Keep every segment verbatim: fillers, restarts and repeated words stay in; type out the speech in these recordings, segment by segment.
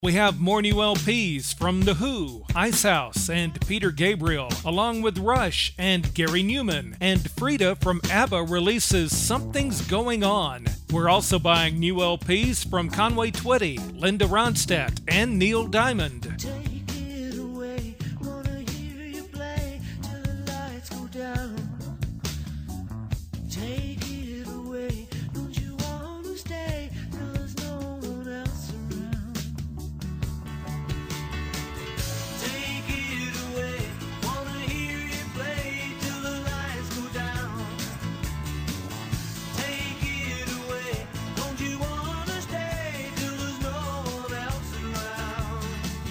We have more new L Ps from The Who, Ice House, and Peter Gabriel, along with Rush and Gary Newman. And Frida from ABBA releases Something's Going On. We're also buying new L Ps from Conway Twitty, Linda Ronstadt, and Neil Diamond. Take it away, wanna hear you play till the lights go down. Take it away, don't you wanna stay till there's no one else around. Take it away, wanna hear you play till the lights go down. Take it away, don't you wanna stay till there's no one else around.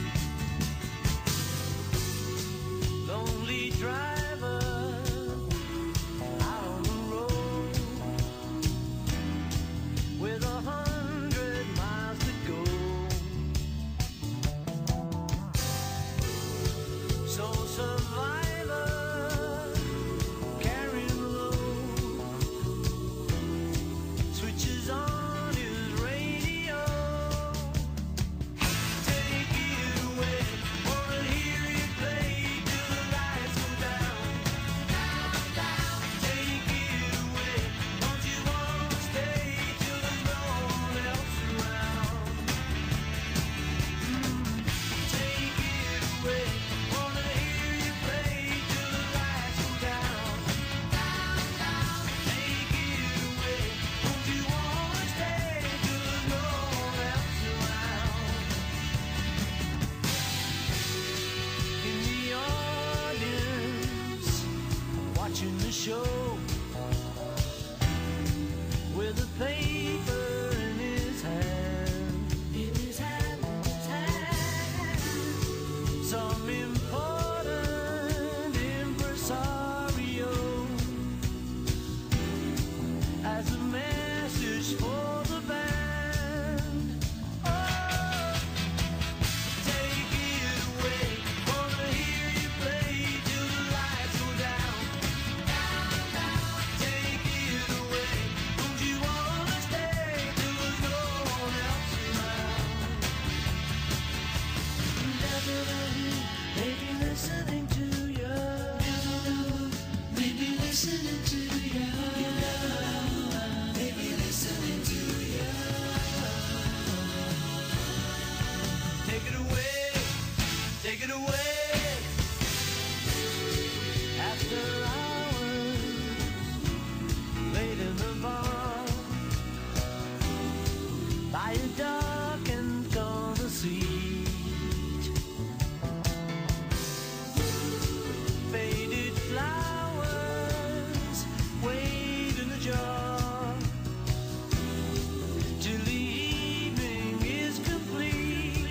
Lonely driver out on the road with a hundred miles to go. So survivor carrying the load switches on his radio. Take it away, wanna hear you play till the lights go down. Down, down. Take it away, don't you wanna stay till there's no one else around. Take it away, wanna hear you play till the lights go down. Down, down. Take it away, don't you wanna stay till there's no one else around. In the audience, watching the show, with a paper in his hand. In his hand, his hand. Some important impresario has a message for the band. Oh, take it away, wanna hear you play till the lights go down. Down, down. Take it away, don't you wanna stay till there's no one else around. Maybe listening to you. Maybe listening to you. Maybe listening to you. Take it away, take it away. After hours, late in the bar, by a dark and corner seat, faded flowers wait in a jar till the evening is complete.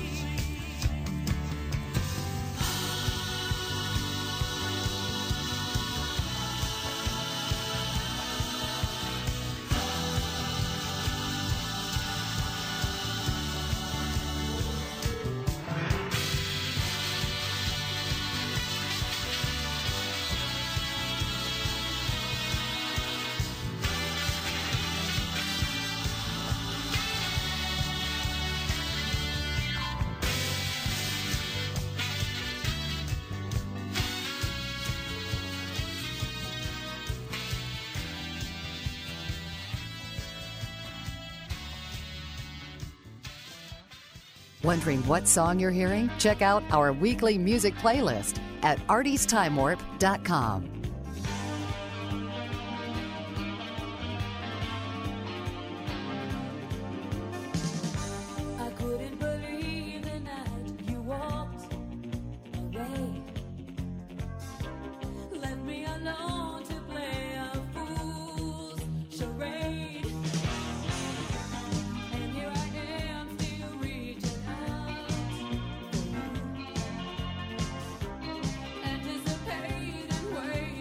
Wondering what song you're hearing? Check out our weekly music playlist at arties time warp dot com. I couldn't believe the night you walked away. Left me alone to play a fool's charade. And here I am still reaching out for you. Anticipating, waiting.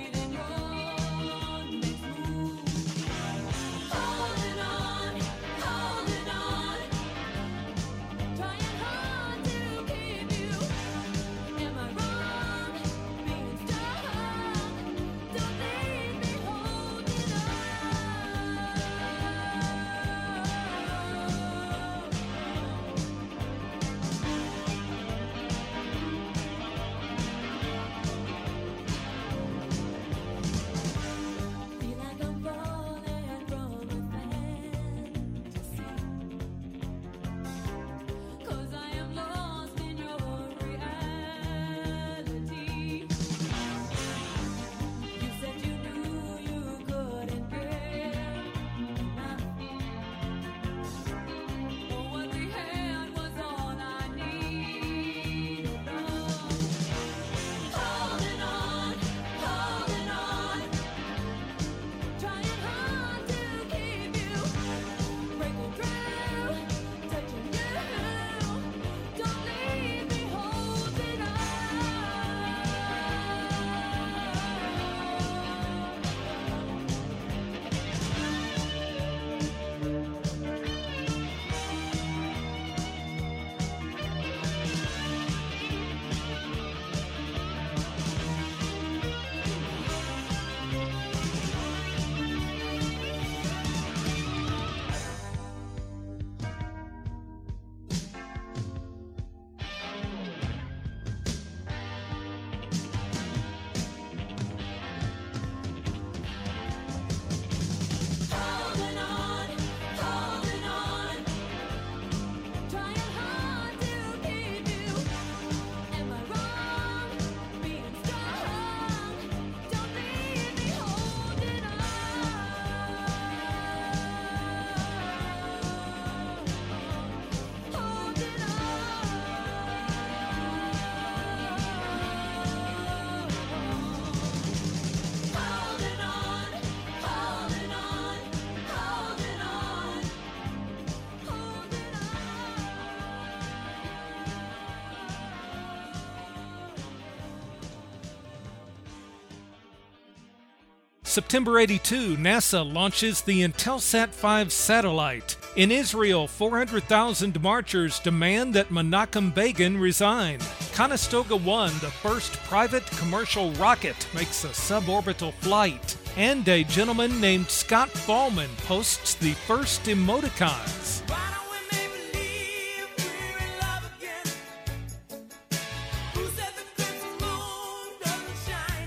September eighty-two, NASA launches the Intelsat five satellite. In Israel, four hundred thousand marchers demand that Menachem Begin resign. Conestoga one, the first private commercial rocket, makes a suborbital flight. And a gentleman named Scott Fallman posts the first emoticons. Why don't we make believe we're in love again? Who said the crimson moon doesn't shine?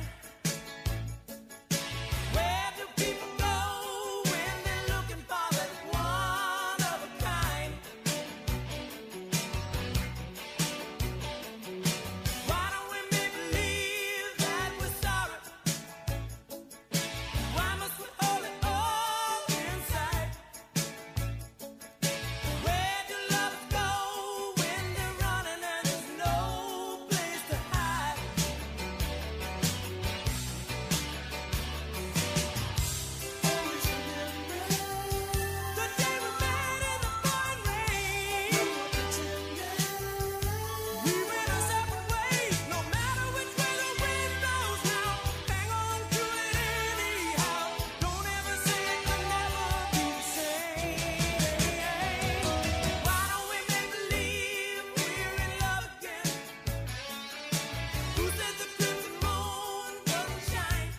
Where do people go when they're looking for that one of a kind? Why don't we make believe that we're sorry? Why must we hold it all inside? Where do lovers go when they're running and there's no place to hide? Always remember the day we met in the pouring rain. We went our separate ways, no matter which way the wind blows now. Hang on to it anyhow. Don't ever say it can never be the same. Why don't we make believe we're in love again? Who said the crimson moon doesn't shine?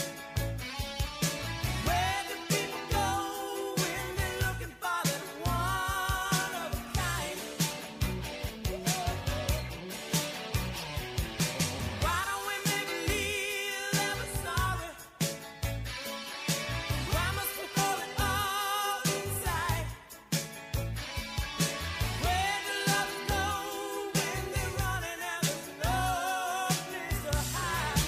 Where do people go when they're looking for that one of a kind? Why don't we make believe that we're sorry? Why must we hold it all inside? Where do lovers go when they're running and there's no place to hide?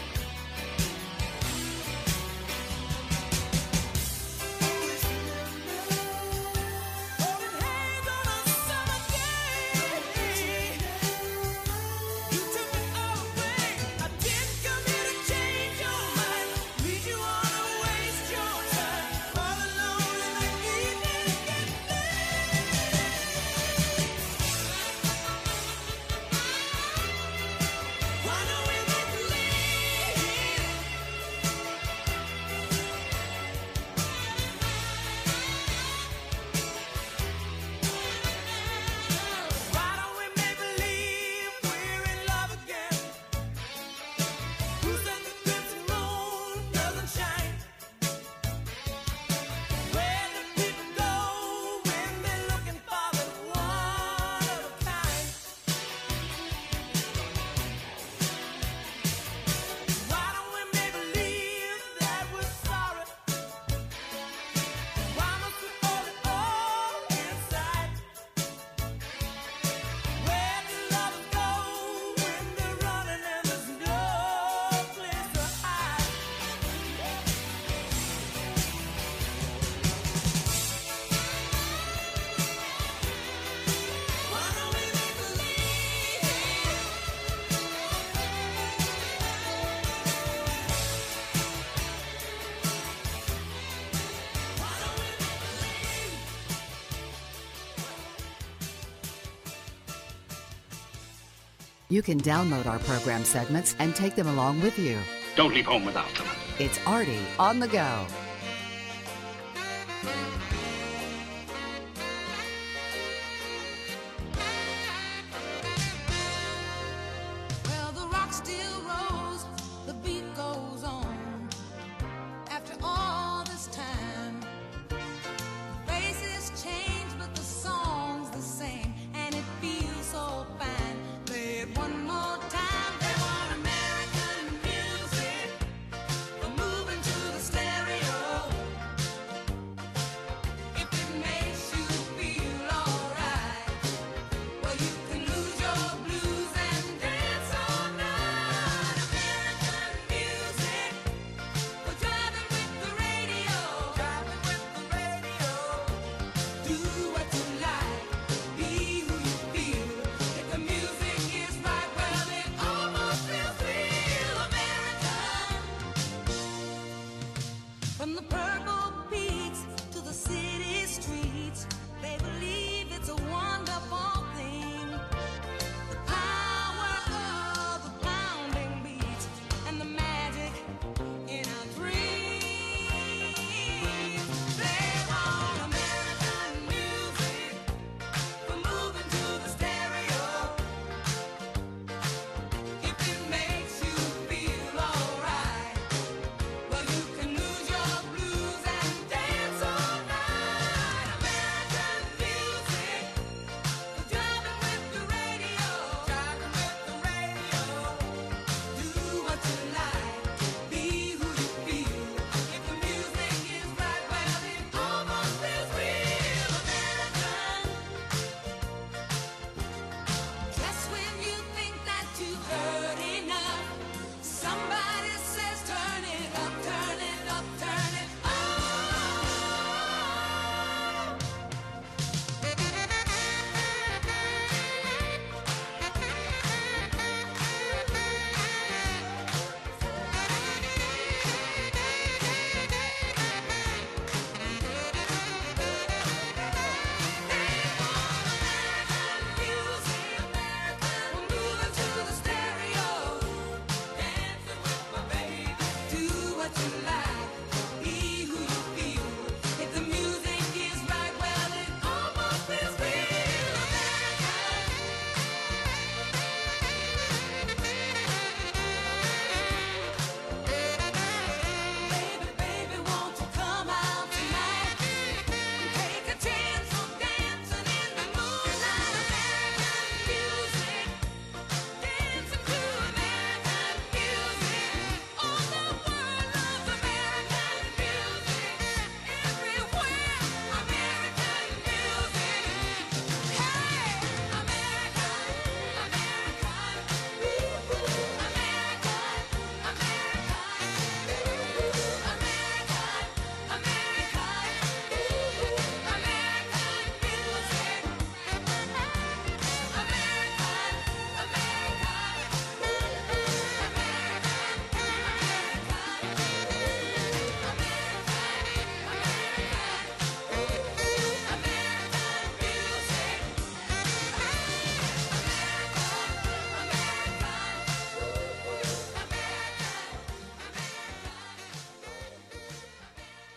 Always remember holding hands on a summer day. You took me all away. I didn't come here to change your mind, lead you on to waste your time, all alone in the evening. Why don't we make believe? Why don't we make believe we're in love again? Who said the crimson moon doesn't shine? Where do people go when they're looking for that one of a kind? Why don't we make believe that we're sorry? Why must we hold it all inside? Where do lovers go when they're running and there's no place to hide? Why don't we make believe? Why don't we make believe? You can download our program segments and take them along with you. Don't leave home without them. It's Artie on the go. Well, the rock still rolls, the beat goes on. After all this time, faces change, but the song's the same, and it feels so fine. Play it one more time. They want American music. We're moving to the stereo.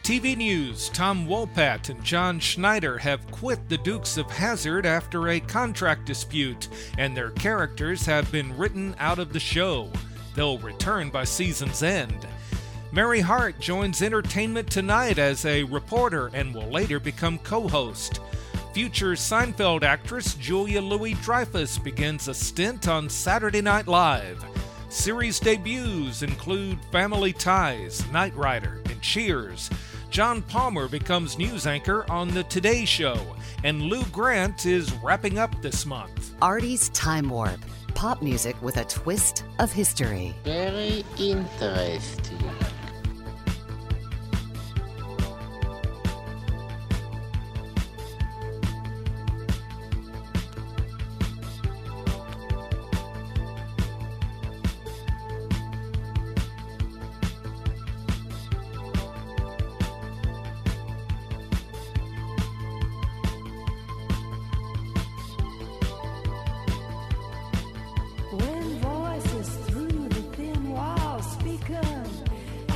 T V news, Tom Wopat and John Schneider have quit the Dukes of Hazzard after a contract dispute, and their characters have been written out of the show. They'll return by season's end. Mary Hart joins Entertainment Tonight as a reporter and will later become co-host. Future Seinfeld actress Julia Louis-Dreyfus begins a stint on Saturday Night Live. Series debuts include Family Ties, Knight Rider, and Cheers. John Palmer becomes news anchor on The Today Show, and Lou Grant is wrapping up this month. Artie's Time Warp. Pop music with a twist of history. Very interesting. When voices through the thin wall speak of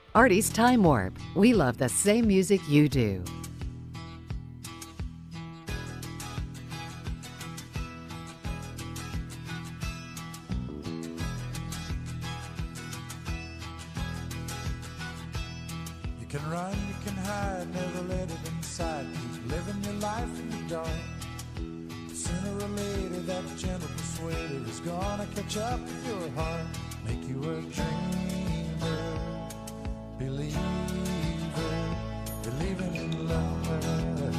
Artie's Time Warp. We love the same music you do. You can run, you can hide, never let it inside. Keep living your life in the dark. Sooner or later, that gentle persuader is gonna catch up with your heart. Make you a dreamer, believer, believing in love.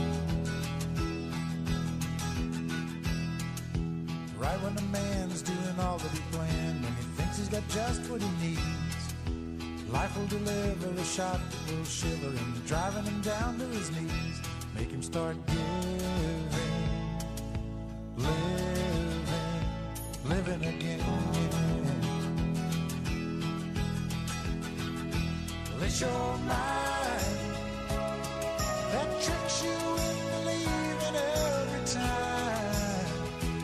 Right when a man's doing all that he planned, and he thinks he's got just what he needs, life will deliver a shot that will shiver him, driving him down to his knees. Make him start giving, living, living again. Let your mind that tricks you into believing every time.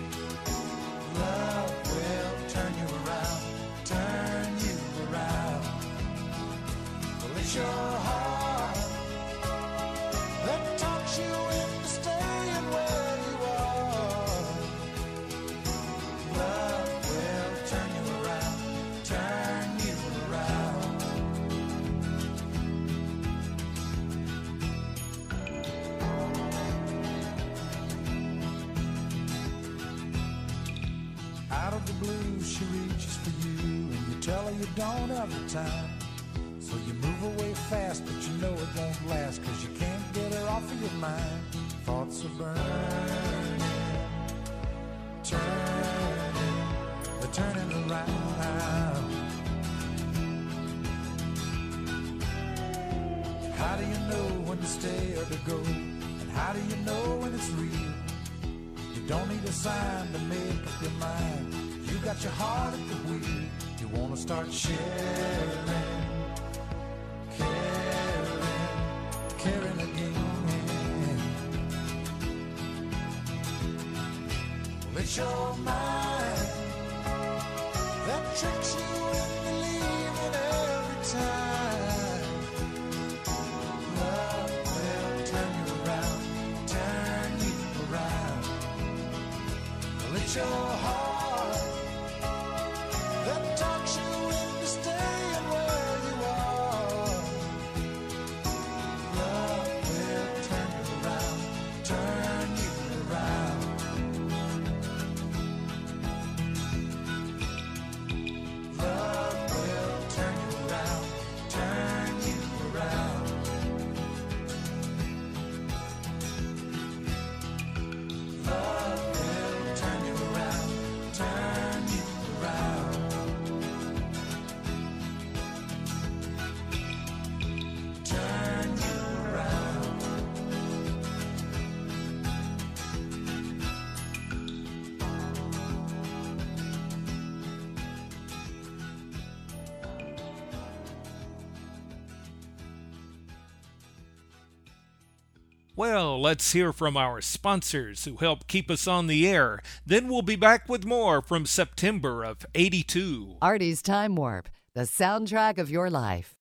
Love will turn you around, turn you around. It's your heart that talks you into staying where you are. Love will turn you around, turn you around. Out of the blue she reaches for you, and you tell her you don't have the time. So you move away fast, but you know it won't last, 'cause you can't get her off of your mind. Thoughts are burning, turning, they're turning around. How do you know when to stay or to go? And how do you know when it's real? You don't need a sign to make up your mind. You got your heart at the wheel. You want to start sharing, caring again. Well, it's your mind that tricks you into believing every time. Love will turn you around, turn you around. Well, it's your heart that talks you into staying where you are. Love will turn you around, turn you around. Love will turn you around, turn you around. Love will turn you around, turn you around. Turn you around. Well, let's hear from our sponsors who help keep us on the air. Then we'll be back with more from September of eighty-two. Artie's Time Warp, the soundtrack of your life.